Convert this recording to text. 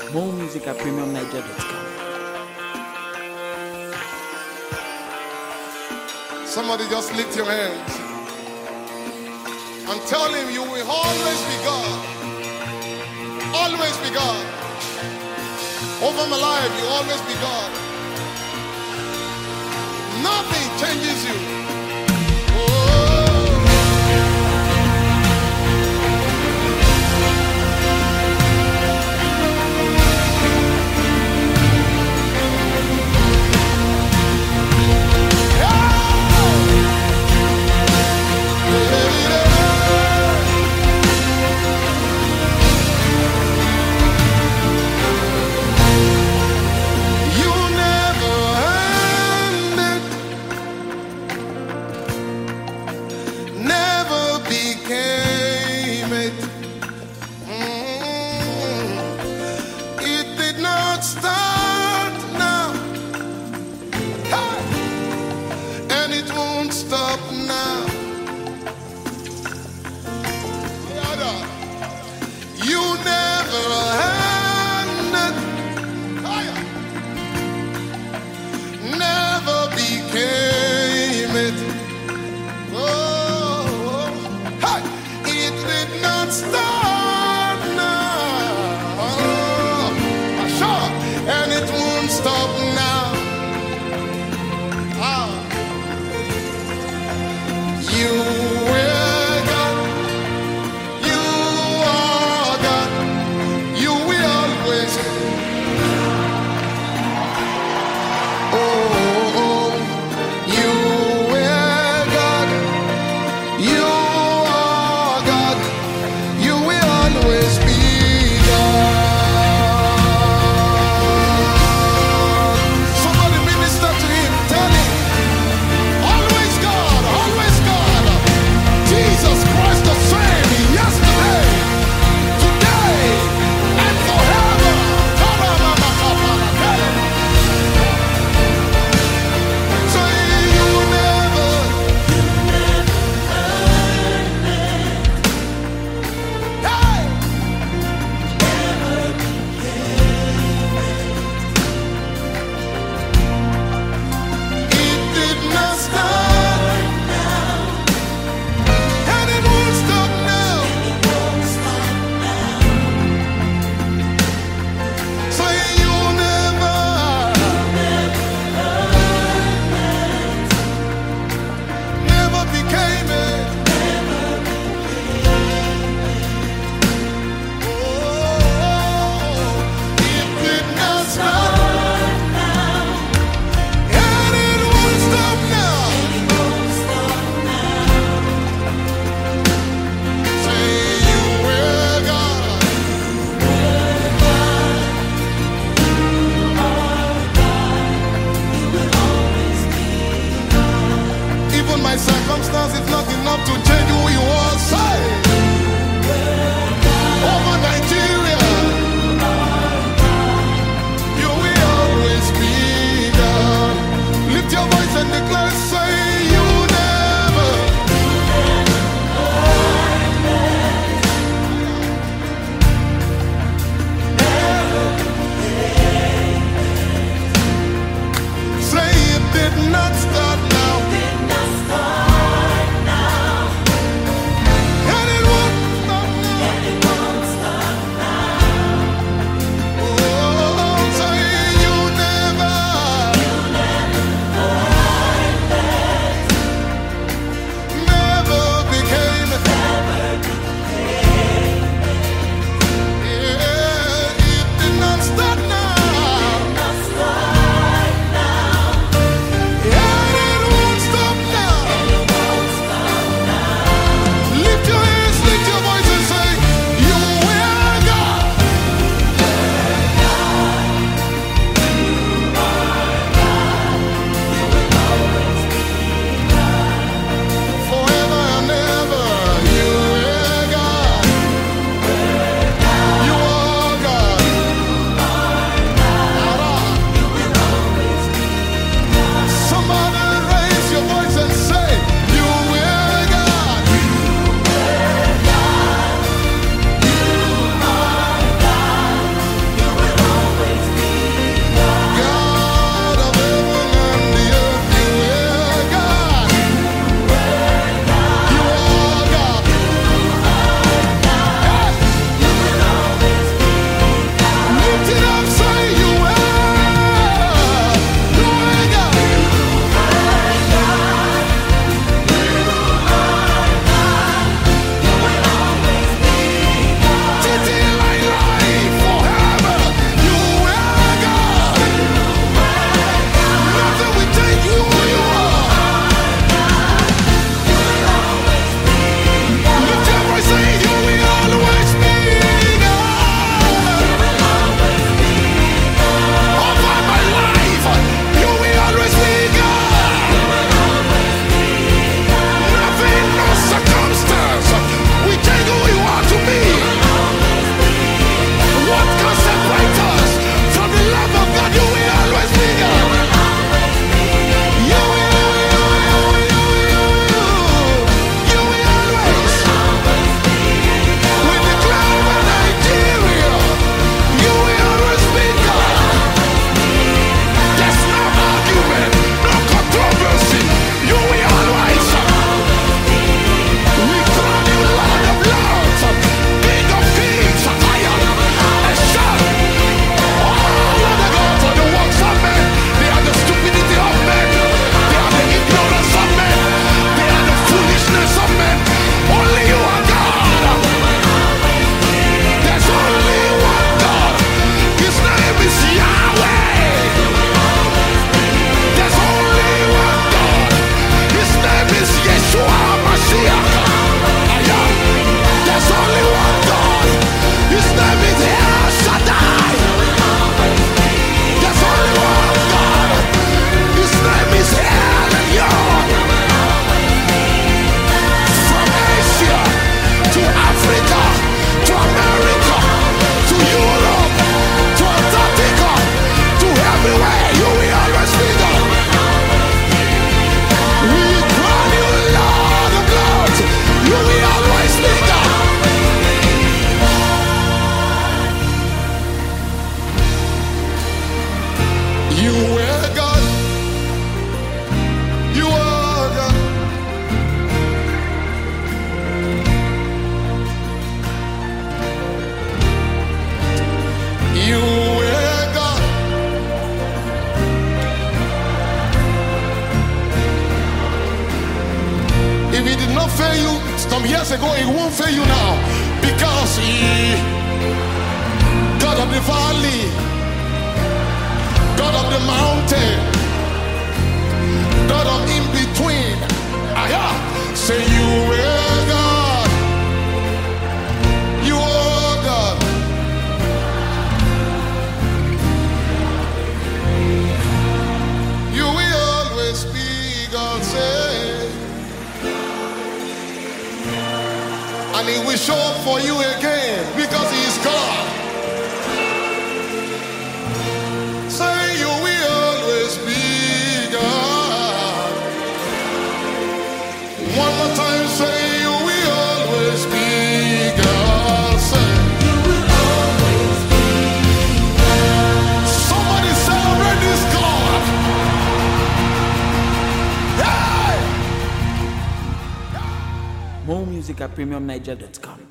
More music at premiumniger.com. Somebody just lift your hands and tell him you will always be God. Always be God. Over my life, you always be God. Nothing changes you. Not start now. not fail you some years ago, it won't fail you now. Because He, God of the valley, God of the mountain, God of in between. Say you are God. You are God. You will always be God, say. And He will show up for you again because He is God. Say you will always be God. One more time, say you will always be God. Say you will always be God. Somebody celebrate this God. Hey! More music at premiumniger.com.